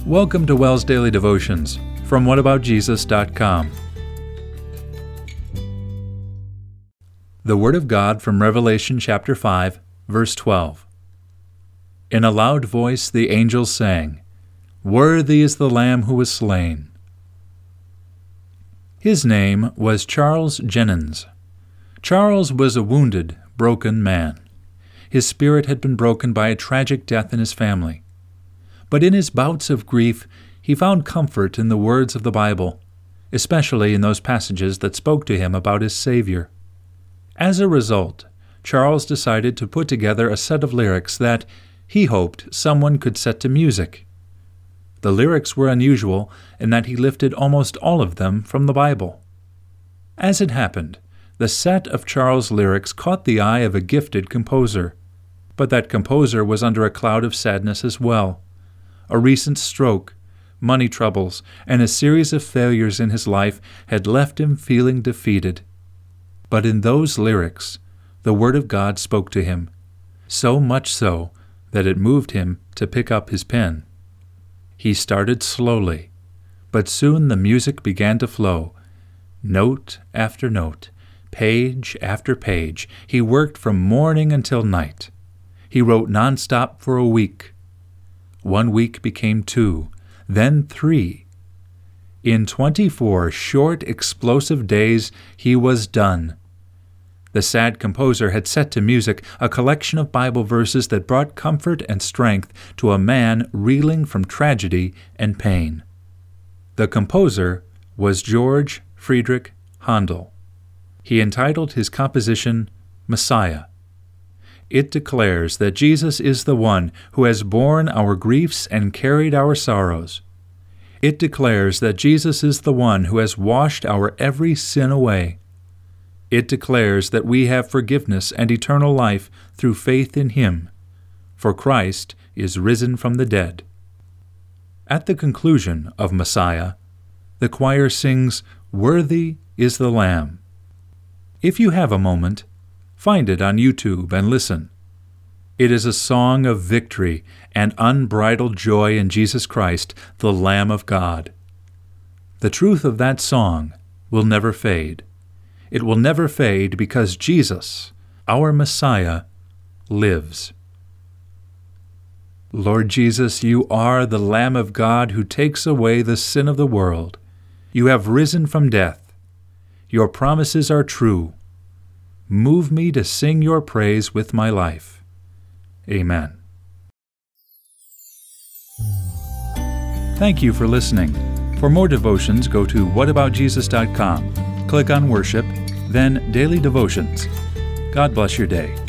Welcome to WELS Daily Devotions from whataboutjesus.com. The Word of God from Revelation chapter 5, verse 12. In a loud voice the angels sang, "Worthy is the Lamb who was slain." His name was Charles Jennens. Charles was a wounded, broken man. His spirit had been broken by a tragic death in his family. But in his bouts of grief, he found comfort in the words of the Bible, especially in those passages that spoke to him about his Savior. As a result, Charles decided to put together a set of lyrics that he hoped someone could set to music. The lyrics were unusual in that he lifted almost all of them from the Bible. As it happened, the set of Charles' lyrics caught the eye of a gifted composer, but that composer was under a cloud of sadness as well. A recent stroke, money troubles, and a series of failures in his life had left him feeling defeated. But in those lyrics, the Word of God spoke to him, so much so that it moved him to pick up his pen. He started slowly, but soon the music began to flow. Note after note, page after page, he worked from morning until night. He wrote nonstop for a week. 1 week became 2, then 3. In 24 short, explosive days, he was done. The sad composer had set to music a collection of Bible verses that brought comfort and strength to a man reeling from tragedy and pain. The composer was George Friedrich Handel. He entitled his composition Messiah. It declares that Jesus is the one who has borne our griefs and carried our sorrows. It declares that Jesus is the one who has washed our every sin away. It declares that we have forgiveness and eternal life through faith in Him, for Christ is risen from the dead. At the conclusion of Messiah, the choir sings, "Worthy is the Lamb." If you have a moment, find it on YouTube and listen. It is a song of victory and unbridled joy in Jesus Christ, the Lamb of God. The truth of that song will never fade. It will never fade because Jesus, our Messiah, lives. Lord Jesus, you are the Lamb of God who takes away the sin of the world. You have risen from death. Your promises are true. Move me to sing your praise with my life. Amen. Thank you for listening. For more devotions, go to whataboutjesus.com. Click on Worship, then Daily Devotions. God bless your day.